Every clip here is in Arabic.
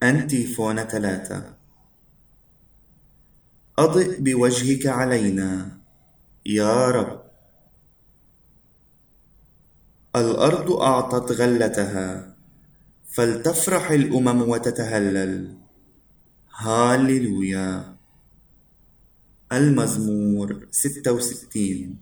أنتيفون 3. أضئ بوجهك علينا يا رب. الأرض أعطت غلتها، فلتفرح الأمم وتتهلل. هاليلويا. المزمور 66.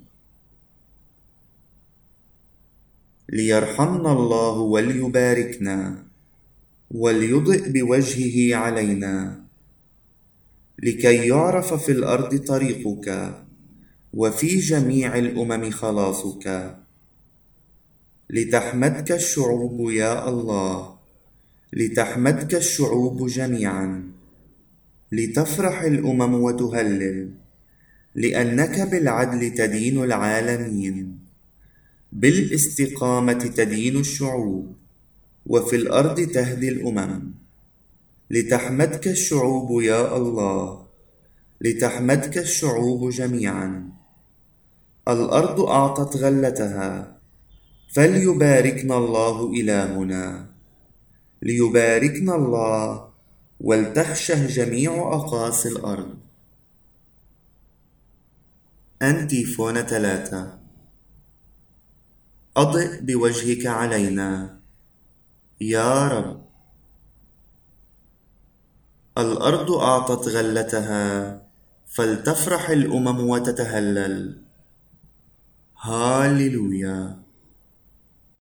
ليرحمنا الله وليباركنا، وليضئ بوجهه علينا، لكي يعرف في الأرض طريقك، وفي جميع الأمم خلاصك. لتحمدك الشعوب يا الله، لتحمدك الشعوب جميعا، لتفرح الأمم وتهلل، لأنك بالعدل تدين العالمين، بالاستقامة تدين الشعوب، وفي الأرض تهدي الأمم. لتحمدك الشعوب يا الله، لتحمدك الشعوب جميعا. الأرض أعطت غلتها، فليباركنا الله إلهنا. ليباركنا الله، ولتخشه جميع أقاصي الأرض. أنتيفون 3. أضئ بوجهك علينا يا رب. الأرض أعطت غلتها، فلتفرح الأمم وتتهلل. هاليلويا.